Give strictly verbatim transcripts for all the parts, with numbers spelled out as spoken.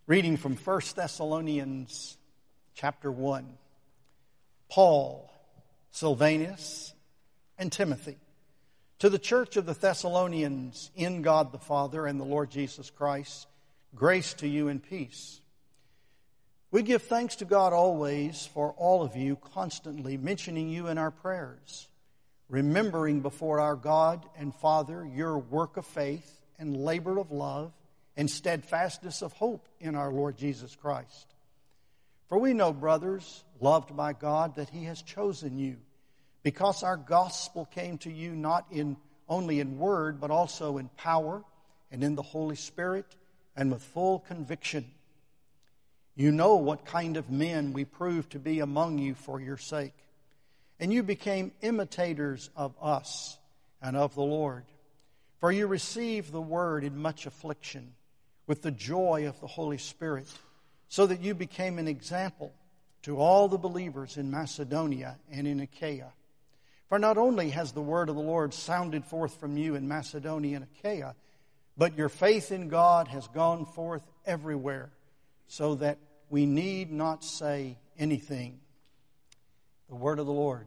Reading from First Thessalonians chapter one. Paul, Silvanus, and Timothy, to the church of the Thessalonians in God the Father and the Lord Jesus Christ, grace to you and peace. We give thanks to God always for all of you, constantly mentioning you in our prayers, remembering before our God and Father your work of faith and labor of love and steadfastness of hope in our Lord Jesus Christ. For we know, brothers, loved by God, that He has chosen you, because our gospel came to you not in only in word, but also in power and in the Holy Spirit and with full conviction. You know what kind of men we proved to be among you for your sake. And you became imitators of us and of the Lord. For you received the word in much affliction, with the joy of the Holy Spirit, so that you became an example to all the believers in Macedonia and in Achaia. For not only has the word of the Lord sounded forth from you in Macedonia and Achaia, but your faith in God has gone forth everywhere, so that we need not say anything. The word of the Lord.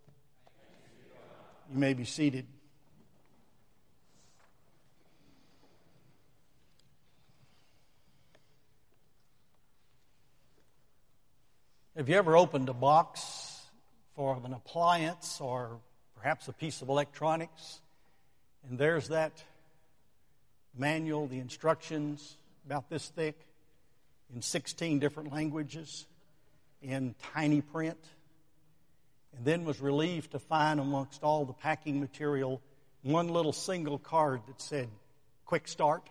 You may be seated. Have you ever opened a box for an appliance or perhaps a piece of electronics, and there's that manual, the instructions, about this thick, in sixteen different languages, in tiny print, and then was relieved to find amongst all the packing material one little single card that said, "Quick Start"?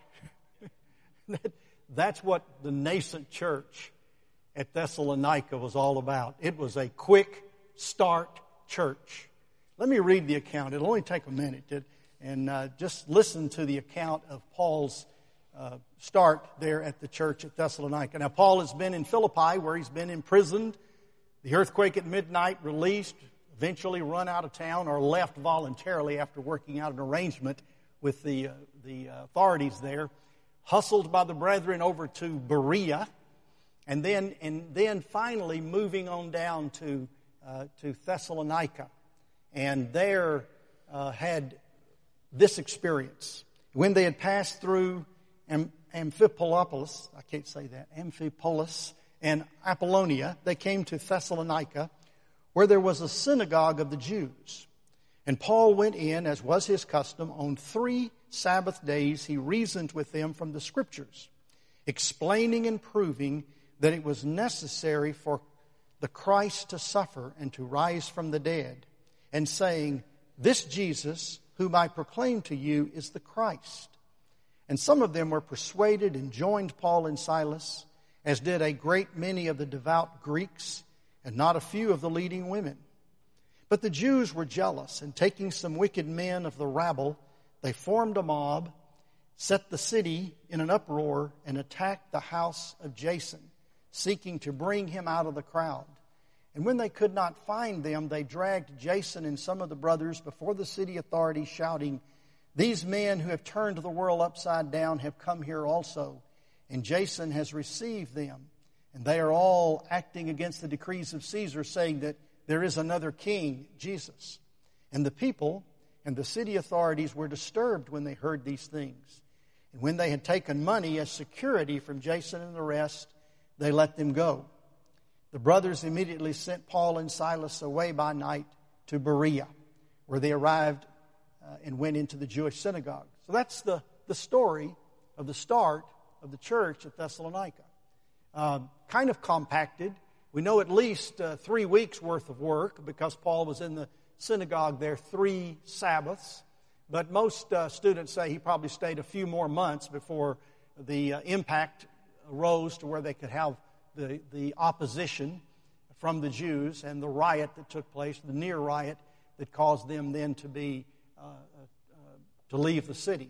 that, that's what the nascent church at Thessalonica was all about. It was a quick start church. Let me read the account. It'll only take a minute. To, and uh, just listen to the account of Paul's uh, start there at the church at Thessalonica. Now, Paul has been in Philippi, where he's been imprisoned. The earthquake at midnight, released, eventually run out of town or left voluntarily after working out an arrangement with the, uh, the authorities there. Hustled by the brethren over to Berea. And then, and then finally moving on down to uh, to Thessalonica, and there uh, had this experience. When they had passed through Am- Amphipolis, I can't say that, Amphipolis and Apollonia, they came to Thessalonica, where there was a synagogue of the Jews. And Paul went in, as was his custom, on three Sabbath days. He reasoned with them from the Scriptures, explaining and proving that it was necessary for the Christ to suffer and to rise from the dead, and saying, "This Jesus, whom I proclaim to you, is the Christ." And some of them were persuaded and joined Paul and Silas, as did a great many of the devout Greeks, and not a few of the leading women. But the Jews were jealous, and taking some wicked men of the rabble, they formed a mob, set the city in an uproar, and attacked the house of Jason, seeking to bring him out of the crowd. And when they could not find them, they dragged Jason and some of the brothers before the city authorities, shouting, "These men who have turned the world upside down have come here also, and Jason has received them. And they are all acting against the decrees of Caesar, saying that there is another king, Jesus." And the people and the city authorities were disturbed when they heard these things. And when they had taken money as security from Jason and the rest, they let them go. The brothers immediately sent Paul and Silas away by night to Berea, where they arrived uh, and went into the Jewish synagogue. So that's the, the story of the start of the church at Thessalonica. Uh, kind of compacted. We know at least uh, three weeks' worth of work, because Paul was in the synagogue there three Sabbaths. But most uh, students say he probably stayed a few more months before the uh, impact arose to where they could have the, the opposition from the Jews and the riot that took place, the near riot that caused them then to be uh, uh, to leave the city.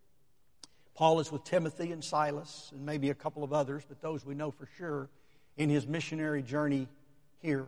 Paul is with Timothy and Silas and maybe a couple of others, but those we know for sure, in his missionary journey here.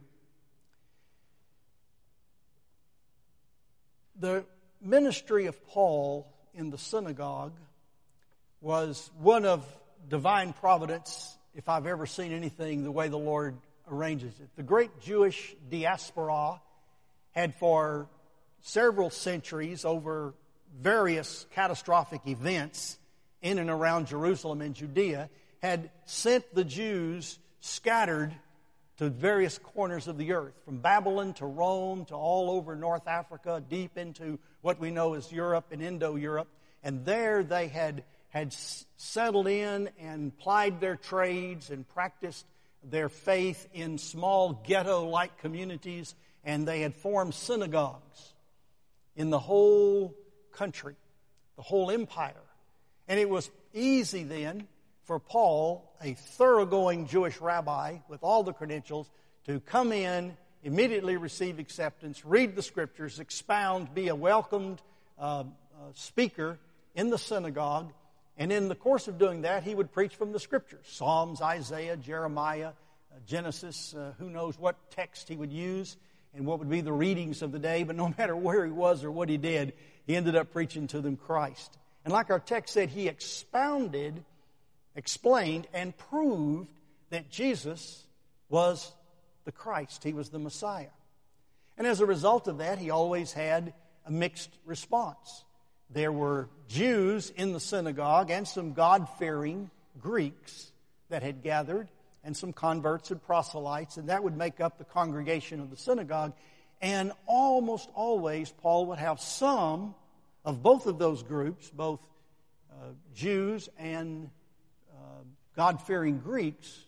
The ministry of Paul in the synagogue was one of divine providence if I've ever seen anything the way the Lord arranges it. The great Jewish diaspora had for several centuries, over various catastrophic events in and around Jerusalem and Judea, had sent the Jews scattered to various corners of the earth, from Babylon to Rome to all over North Africa, deep into what we know as Europe and Indo-Europe. And there they had, had settled in and plied their trades and practiced their faith in small ghetto-like communities, and they had formed synagogues in the whole country, the whole empire. And it was easy then for Paul, a thoroughgoing Jewish rabbi with all the credentials, to come in, immediately receive acceptance, read the Scriptures, expound, be a welcomed uh, uh, speaker in the synagogue. And in the course of doing that, he would preach from the Scriptures. Psalms, Isaiah, Jeremiah, uh, Genesis, uh, who knows what text he would use and what would be the readings of the day. But no matter where he was or what he did, he ended up preaching to them Christ. And like our text said, he expounded, explained, and proved that Jesus was the Christ. He was the Messiah. And as a result of that, he always had a mixed response. There were Jews in the synagogue and some God-fearing Greeks that had gathered, and some converts and proselytes, and that would make up the congregation of the synagogue. And almost always, Paul would have some of both of those groups, both uh, Jews and uh, God-fearing Greeks,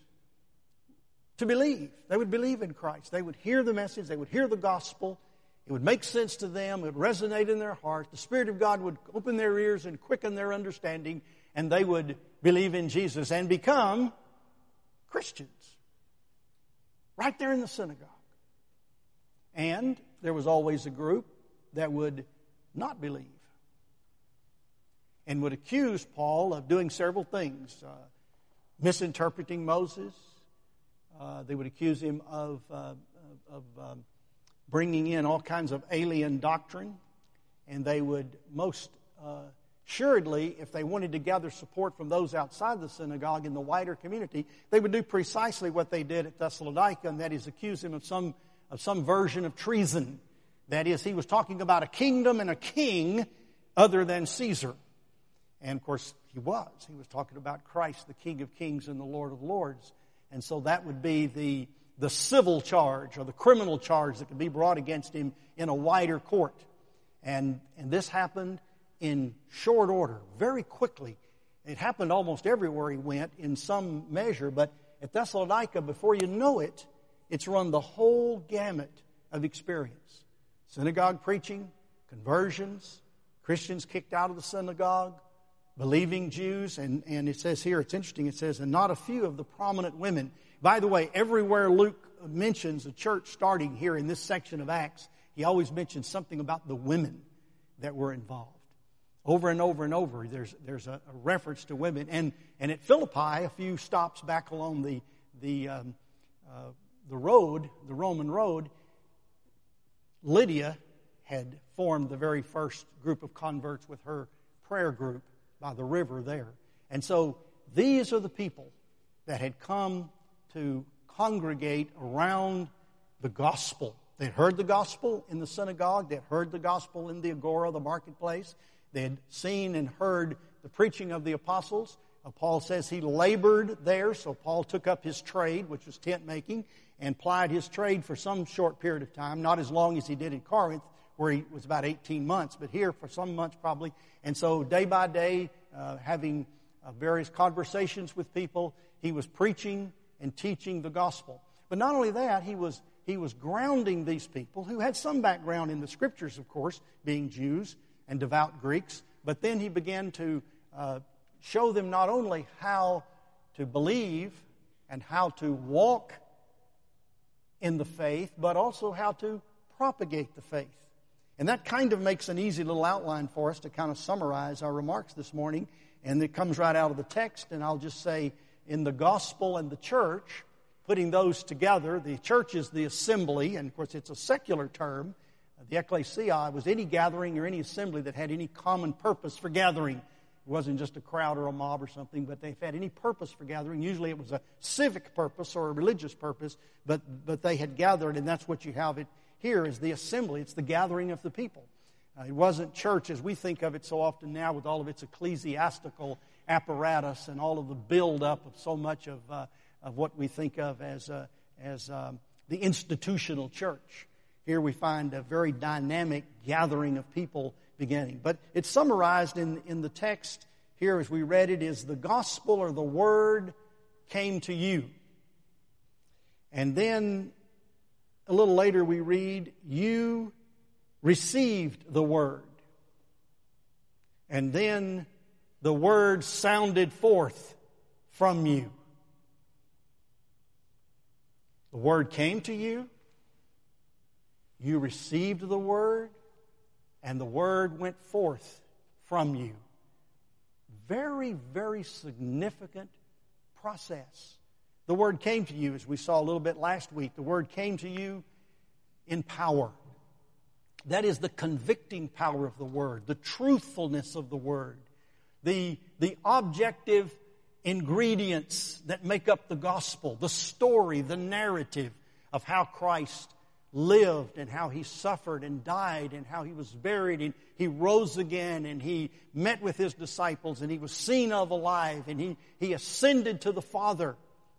to believe. They would believe in Christ. They would hear the message. They would hear the gospel. It would make sense to them. It would resonate in their heart. The Spirit of God would open their ears and quicken their understanding, and they would believe in Jesus and become Christians right there in the synagogue. And there was always a group that would not believe and would accuse Paul of doing several things. Uh, misinterpreting Moses. Uh, they would accuse him of, uh, of um, bringing in all kinds of alien doctrine. And they would most uh, assuredly, if they wanted to gather support from those outside the synagogue in the wider community, they would do precisely what they did at Thessalonica, and that is accuse him of some, of some version of treason. That is, he was talking about a kingdom and a king other than Caesar. And of course, he was. He was talking about Christ, the King of Kings and the Lord of Lords. And so that would be the, the civil charge or the criminal charge that could be brought against him in a wider court. And, and this happened in short order, very quickly. It happened almost everywhere he went in some measure, but at Thessalonica, before you know it, it's run the whole gamut of experience. Synagogue preaching, conversions, Christians kicked out of the synagogue, believing Jews, and, and it says here, it's interesting, it says, and not a few of the prominent women. By the way, everywhere Luke mentions a church starting here in this section of Acts, he always mentions something about the women that were involved. Over and over and over, there's there's a, a reference to women. And and at Philippi, a few stops back along the the um, uh, the road, the Roman road, Lydia had formed the very first group of converts with her prayer group by the river there. And so these are the people that had come to congregate around the gospel. They'd heard the gospel in the synagogue. They'd heard the gospel in the agora, the marketplace. They had seen and heard the preaching of the apostles. Uh, Paul says he labored there, so Paul took up his trade, which was tent making, and plied his trade for some short period of time, not as long as he did in Corinth, where he was about eighteen months, but here for some months probably. And so day by day, uh, having uh, various conversations with people, he was preaching and teaching the gospel. But not only that, he was he was grounding these people, who had some background in the Scriptures, of course, being Jews and devout Greeks, but then he began to uh, show them not only how to believe and how to walk in the faith, but also how to propagate the faith. And that kind of makes an easy little outline for us to kind of summarize our remarks this morning, and it comes right out of the text, and I'll just say, in the gospel and the church, putting those together, the church is the assembly, and of course it's a secular term. The ecclesia was any gathering or any assembly that had any common purpose for gathering. wasn't just a crowd or a mob or something, but they've had any purpose for gathering. Usually it was a civic purpose or a religious purpose, but, but they had gathered, and that's what you have it here is the assembly. It's the gathering of the people. Uh, it wasn't church as we think of it so often now with all of its ecclesiastical apparatus and all of the build-up of so much of, uh, of what we think of as, uh, as um, the institutional church. Here we find a very dynamic gathering of people beginning. But it's summarized in, in the text here as we read it is the gospel or the word came to you. And then a little later we read, you received the word. And then the word sounded forth from you. The word came to you. You received the word. And the word went forth from you. Very, very significant process. The word came to you, as we saw a little bit last week. The word came to you in power. That is the convicting power of the word, the truthfulness of the word, the, the objective ingredients that make up the gospel, the story, the narrative of how Christ lived and how He suffered and died and how He was buried and He rose again and He met with His disciples and He was seen of alive and He, he ascended to the Father.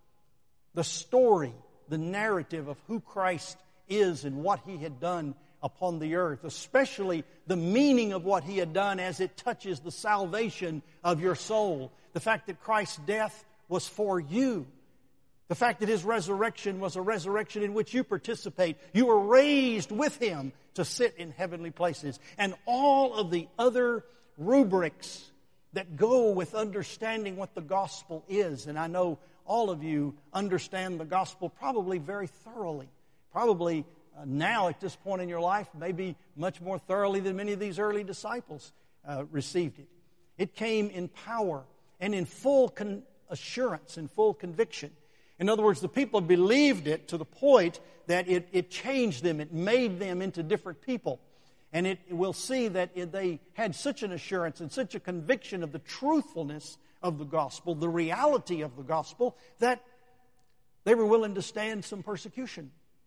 The story, the narrative of who Christ is and what He had done upon the earth, especially the meaning of what He had done as it touches the salvation of your soul. The fact that Christ's death was for you. The fact that His resurrection was a resurrection in which you participate. You were raised with Him to sit in heavenly places. And all of the other rubrics that go with understanding what the gospel is. And I know all of you understand the gospel probably very thoroughly. Probably uh, now at this point in your life, maybe much more thoroughly than many of these early disciples uh, received it. It came in power and in full con- assurance and full conviction. In other words, the people believed it to the point that it, it changed them. It made them into different people. And it, we'll see that it, they had such an assurance and such a conviction of the truthfulness of the gospel, the reality of the gospel, that they were willing to stand some persecution.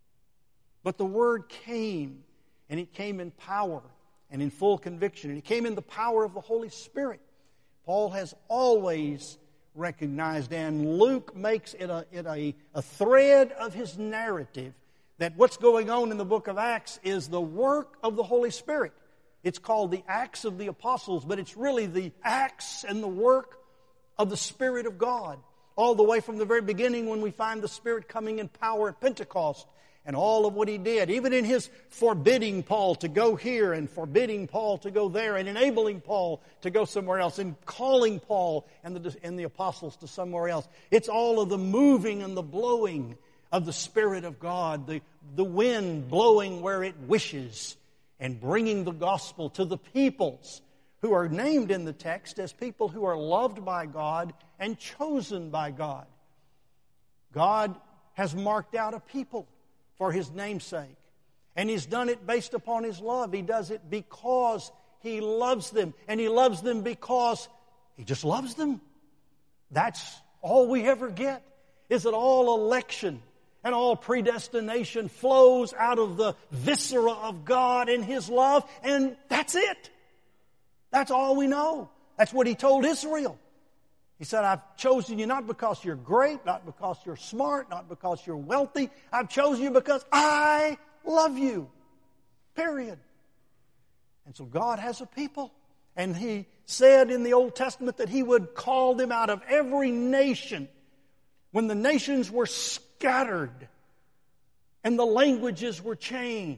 But the word came, and it came in power and in full conviction. And it came in the power of the Holy Spirit. Paul has always recognized, and Luke makes it a, it a, a thread of his narrative, that what's going on in the book of Acts is the work of the Holy Spirit. It's called the Acts of the Apostles, but it's really the acts and the work of the Spirit of God. All the way from the very beginning when we find the Spirit coming in power at Pentecost, and all of what He did, even in His forbidding Paul to go here and forbidding Paul to go there and enabling Paul to go somewhere else and calling Paul and the, and the apostles to somewhere else. It's all of the moving and the blowing of the Spirit of God, the, the wind blowing where it wishes and bringing the gospel to the peoples who are named in the text as people who are loved by God and chosen by God. God has marked out a people for His namesake. And He's done it based upon His love. He does it because He loves them. And He loves them because He just loves them. That's all we ever get, is that all election and all predestination flows out of the viscera of God and His love. And that's it. That's all we know. That's what He told Israel. He said, I've chosen you not because you're great, not because you're smart, not because you're wealthy. I've chosen you because I love you. Period. And so God has a people. And He said in the Old Testament that He would call them out of every nation when the nations were scattered and the languages were changed.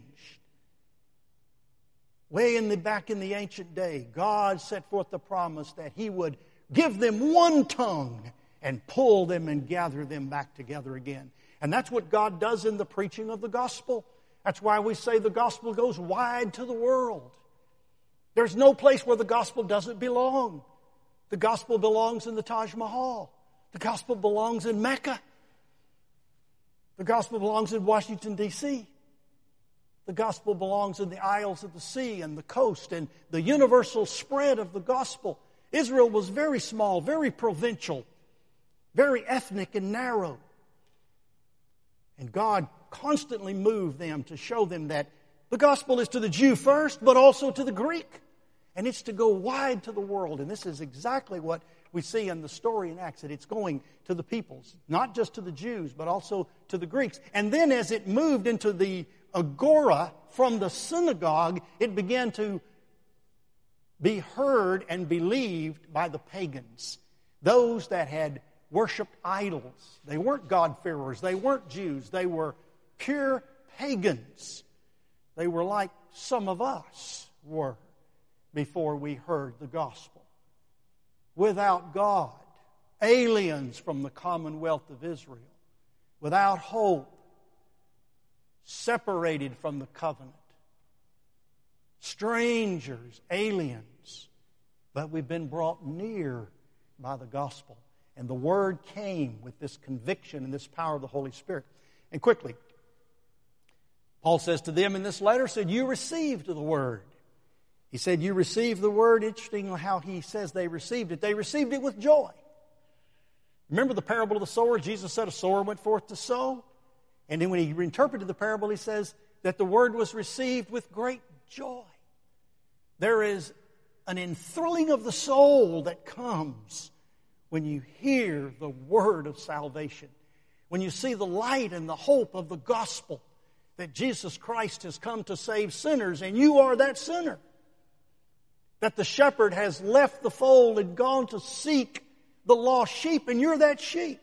Way in the back in the ancient day, God set forth the promise that He would give them one tongue and pull them and gather them back together again. And that's what God does in the preaching of the gospel. That's why we say the gospel goes wide to the world. There's no place where the gospel doesn't belong. The gospel belongs in the Taj Mahal. The gospel belongs in Mecca. The gospel belongs in Washington, D C The gospel belongs in the isles of the sea and the coast, and the universal spread of the gospel Israel was very small, very provincial, very ethnic and narrow. And God constantly moved them to show them that the gospel is to the Jew first, but also to the Greek. And it's to go wide to the world. And this is exactly what we see in the story in Acts, that it's going to the peoples, not just to the Jews, but also to the Greeks. And then as it moved into the agora from the synagogue, it began to be heard and believed by the pagans, those that had worshipped idols. They weren't God-fearers. They weren't Jews. They were pure pagans. They were like some of us were before we heard the gospel. Without God, aliens from the commonwealth of Israel, without hope, separated from the covenant, strangers, aliens, but we've been brought near by the gospel. And the Word came with this conviction and this power of the Holy Spirit. And quickly, Paul says to them in this letter, said, you received the Word. He said, you received the Word. Interesting how he says they received it. They received it with joy. Remember the parable of the sower? Jesus said a sower went forth to sow. And then when he interpreted the parable, he says that the Word was received with great joy. There is an enthralling of the soul that comes when you hear the word of salvation. When you see the light and the hope of the gospel that Jesus Christ has come to save sinners, and you are that sinner. That the shepherd has left the fold and gone to seek the lost sheep, and you're that sheep.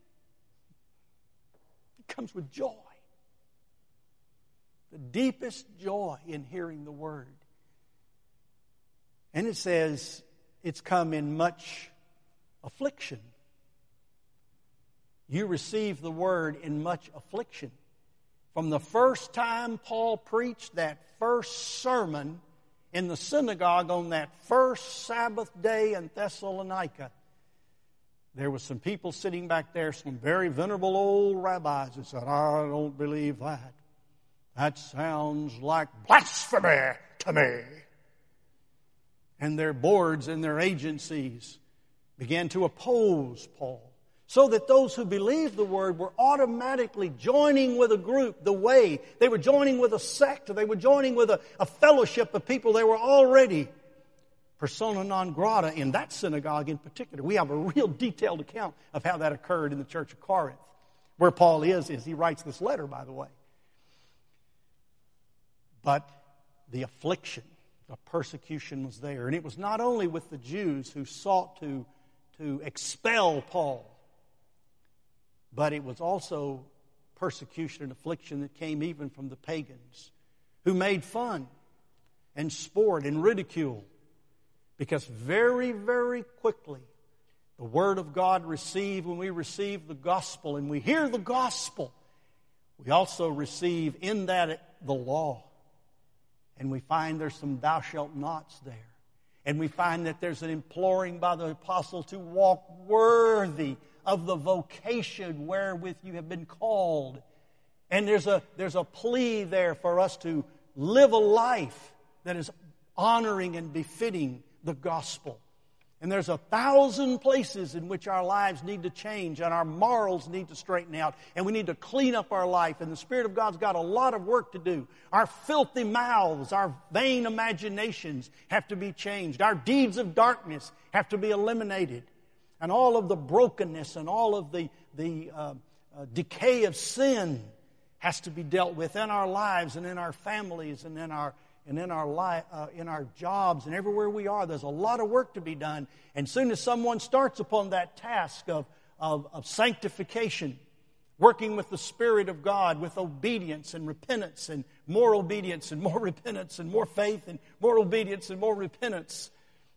It comes with joy. The deepest joy in hearing the word. And it says it's come in much affliction. You receive the word in much affliction. From the first time Paul preached that first sermon in the synagogue on that first Sabbath day in Thessalonica, there were some people sitting back there, some very venerable old rabbis that said, I don't believe that. That sounds like blasphemy to me. And their boards and their agencies began to oppose Paul. So that those who believed the word were automatically joining with a group, the way. They were joining with a sect. They were joining with a, a fellowship of people. They were already persona non grata in that synagogue in particular. We have a real detailed account of how that occurred in the church of Corinth. Where Paul is, is he writes this letter, by the way. But the affliction, the persecution was there. And it was not only with the Jews who sought to, to expel Paul, but it was also persecution and affliction that came even from the pagans who made fun and sport and ridicule. Because very, very quickly, the Word of God received, when we receive the gospel and we hear the gospel, we also receive in that the law. And we find there's some thou shalt nots there. And we find that there's an imploring by the apostle to walk worthy of the vocation wherewith you have been called. And there's a, there's a plea there for us to live a life that is honoring and befitting the gospel. And there's a thousand places in which our lives need to change and our morals need to straighten out. And we need to clean up our life. And the Spirit of God's got a lot of work to do. Our filthy mouths, our vain imaginations have to be changed. Our deeds of darkness have to be eliminated. And all of the brokenness and all of the, the uh, uh, decay of sin has to be dealt with in our lives and in our families and in our and in our li- uh, in our jobs and everywhere we are. There's a lot of work to be done. And soon as someone starts upon that task of, of, of sanctification, working with the Spirit of God, with obedience and repentance and more obedience and more repentance and more faith and more obedience and more repentance,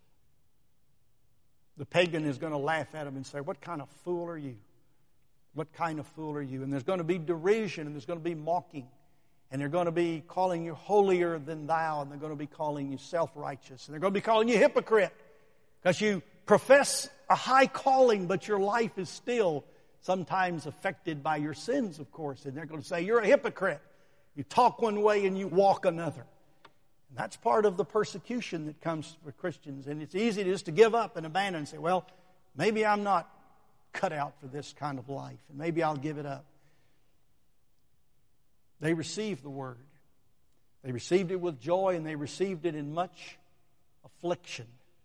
the pagan is going to laugh at him and say, what kind of fool are you? What kind of fool are you? And there's going to be derision and there's going to be mocking. And they're going to be calling you holier than thou. And they're going to be calling you self-righteous. And they're going to be calling you hypocrite. Because you profess a high calling, but your life is still sometimes affected by your sins, of course. And they're going to say, you're a hypocrite. You talk one way and you walk another. And that's part of the persecution that comes for Christians. And it's easy just to give up and abandon and say, well, maybe I'm not cut out for this kind of life, and maybe I'll give it up. They received the Word. They received it with joy, and they received it in much affliction.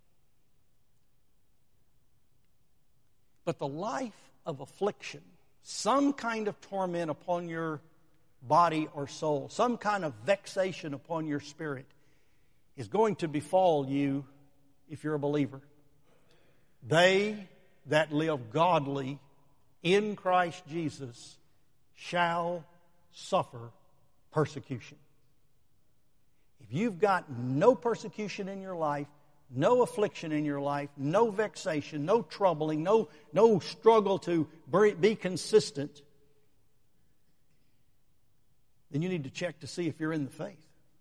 But the life of affliction, some kind of torment upon your body or soul, some kind of vexation upon your spirit, is going to befall you if you're a believer. They that live godly in Christ Jesus shall suffer persecution. If you've got no persecution in your life, no affliction in your life, no vexation, no troubling, no, no struggle to be consistent, then you need to check to see if you're in the faith.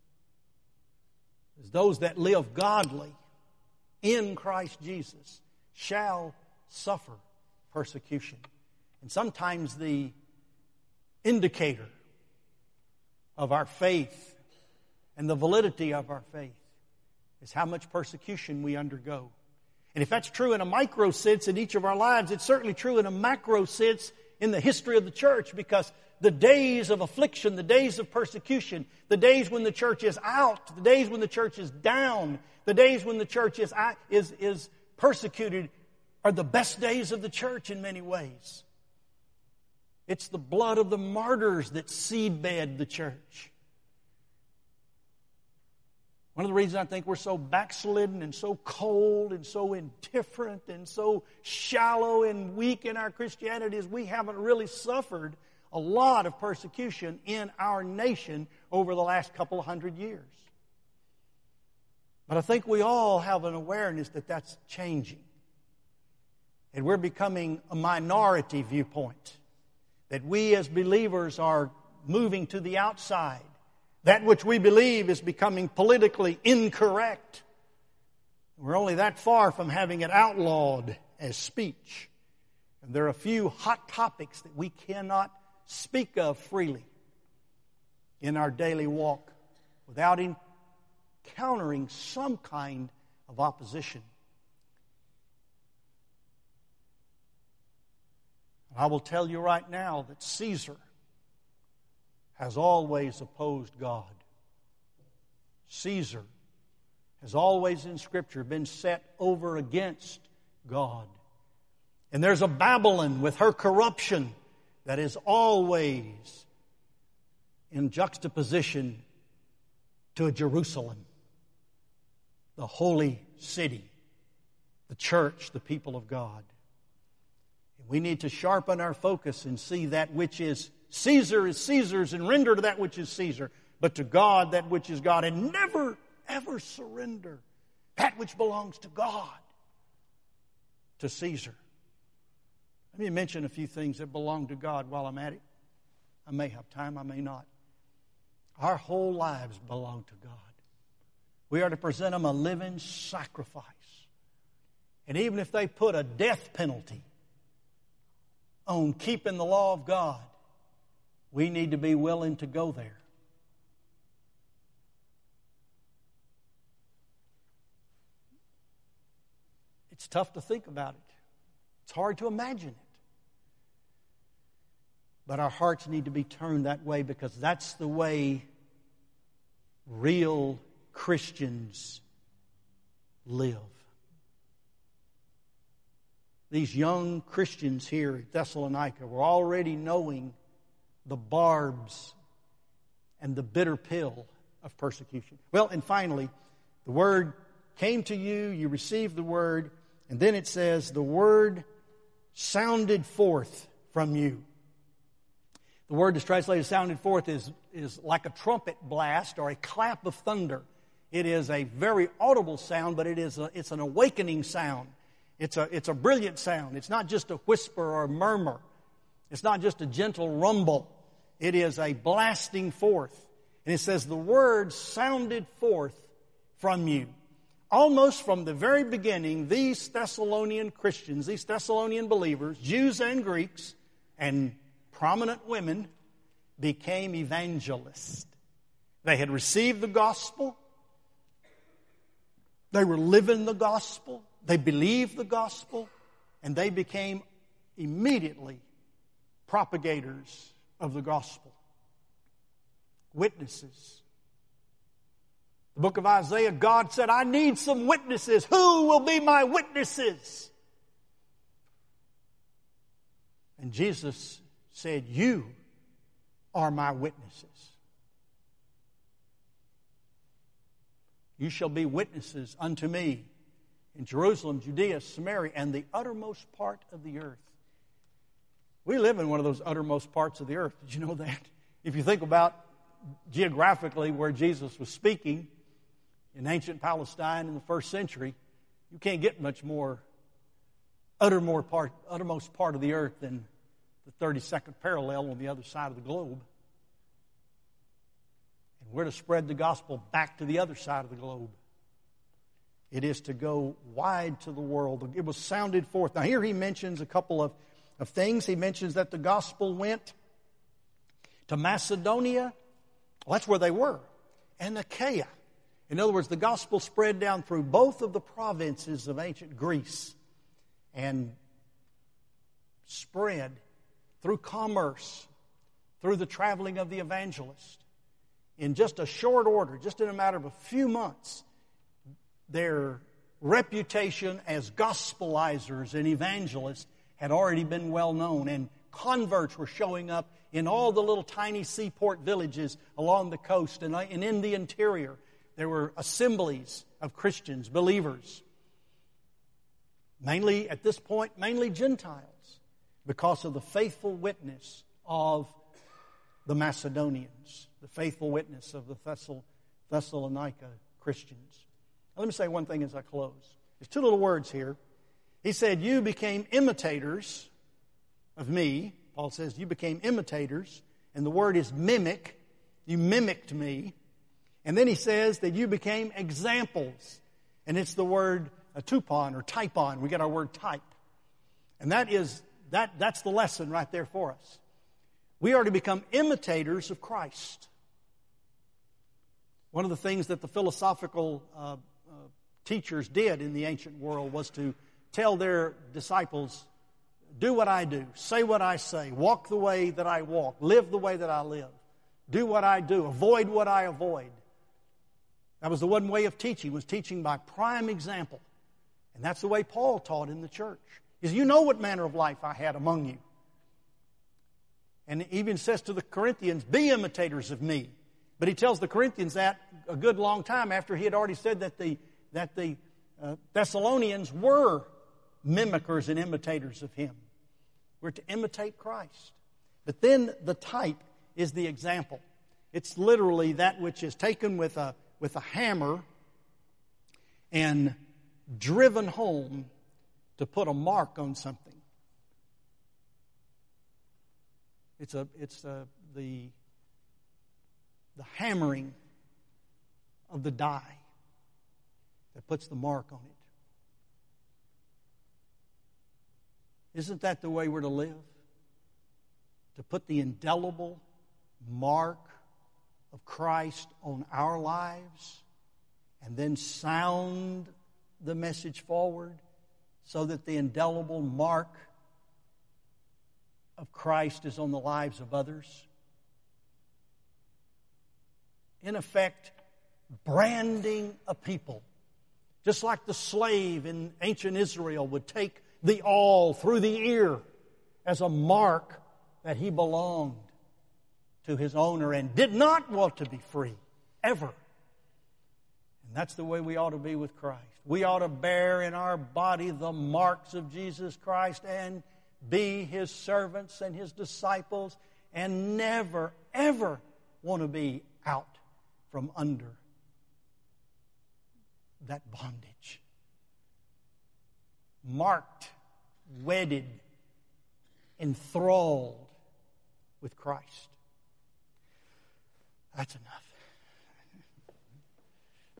As those that live godly in Christ Jesus shall suffer persecution. And sometimes the indicator of our faith and the validity of our faith is how much persecution we undergo. And if that's true in a micro sense in each of our lives, it's certainly true in a macro sense in the history of the church, because the days of affliction, the days of persecution, the days when the church is out, the days when the church is down, the days when the church is is is persecuted are the best days of the church in many ways. It's the blood of the martyrs that seedbed the church. One of the reasons I think we're so backslidden and so cold and so indifferent and so shallow and weak in our Christianity is we haven't really suffered a lot of persecution in our nation over the last couple of hundred years. But I think we all have an awareness that that's changing. And we're becoming a minority viewpoint. That we as believers are moving to the outside. That which we believe is becoming politically incorrect. We're only that far from having it outlawed as speech. And there are a few hot topics that we cannot speak of freely in our daily walk without encountering some kind of opposition. I will tell you right now that Caesar has always opposed God. Caesar has always in Scripture been set over against God. And there's a Babylon with her corruption that is always in juxtaposition to a Jerusalem, the holy city, the church, the people of God. We need to sharpen our focus and see that which is Caesar is Caesar's and render to that which is Caesar, but to God that which is God, and never, ever surrender that which belongs to God to Caesar. Let me mention a few things that belong to God while I'm at it. I may have time, I may not. Our whole lives belong to God. We are to present them a living sacrifice. And even if they put a death penalty on keeping the law of God, we need to be willing to go there. It's tough to think about it. It's hard to imagine it. But our hearts need to be turned that way, because that's the way real Christians live. These young Christians here at Thessalonica were already knowing the barbs and the bitter pill of persecution. Well, and finally, the word came to you, you received the word, and then it says, the word sounded forth from you. The word that's translated sounded forth is, is like a trumpet blast or a clap of thunder. It is a very audible sound, but it is a, it's an awakening sound. It's a, it's a brilliant sound. It's not just a whisper or a murmur. It's not just a gentle rumble. It is a blasting forth. And it says the word sounded forth from you. Almost from the very beginning, these Thessalonian Christians, these Thessalonian believers, Jews and Greeks, and prominent women, became evangelists. They had received the gospel. They were living the gospel. They believed the gospel. And they became immediately propagators of the gospel. Witnesses. The book of Isaiah, God said, I need some witnesses. Who will be my witnesses? And Jesus said, you are my witnesses. You shall be witnesses unto me in Jerusalem, Judea, Samaria, and the uttermost part of the earth. We live in one of those uttermost parts of the earth. Did you know that? If you think about geographically where Jesus was speaking in ancient Palestine in the first century, you can't get much more uttermost part, uttermost part of the earth than the thirty-second parallel on the other side of the globe. And we're to spread the gospel back to the other side of the globe. It is to go wide to the world. It was sounded forth. Now here he mentions a couple of, of things. He mentions that the gospel went to Macedonia. Well, that's where they were. And Achaia. In other words, the gospel spread down through both of the provinces of ancient Greece and spread through commerce, through the traveling of the evangelist. In just a short order, just in a matter of a few months, their reputation as gospelizers and evangelists had already been well known, and converts were showing up in all the little tiny seaport villages along the coast and in the interior. There were assemblies of Christians, believers, mainly at this point, mainly Gentiles, because of the faithful witness of the Macedonians, the faithful witness of the Thessal- Thessalonica Christians. Now, let me say one thing as I close. There's two little words here. He said, you became imitators of me. Paul says, you became imitators. And the word is mimic. You mimicked me. And then he says that you became examples. And it's the word a tupon or typon. We get our word type. And that is, that, that's the lesson right there for us. We are to become imitators of Christ. One of the things that the philosophical uh, uh, teachers did in the ancient world was to tell their disciples, do what I do, say what I say, walk the way that I walk, live the way that I live, do what I do, avoid what I avoid. That was the one way of teaching, was teaching by prime example. And that's the way Paul taught in the church. Is you know what manner of life I had among you. And he even says to the Corinthians, be imitators of me. But he tells the Corinthians that a good long time after he had already said that the, that the uh, Thessalonians were mimickers and imitators of him. We're to imitate Christ. But then the type is the example. It's literally that which is taken with a, with a hammer and driven home to put a mark on something. It's a, it's a, the, the hammering of the die that puts the mark on it. Isn't that the way we're to live? To put the indelible mark of Christ on our lives and then sound the message forward so that the indelible mark of Christ is on the lives of others. In effect, branding a people. Just like the slave in ancient Israel would take the awl through the ear as a mark that he belonged to his owner and did not want to be free, ever. And that's the way we ought to be with Christ. We ought to bear in our body the marks of Jesus Christ and be His servants and His disciples and never, ever want to be out from under that bondage. Marked, wedded, enthralled with Christ. That's enough.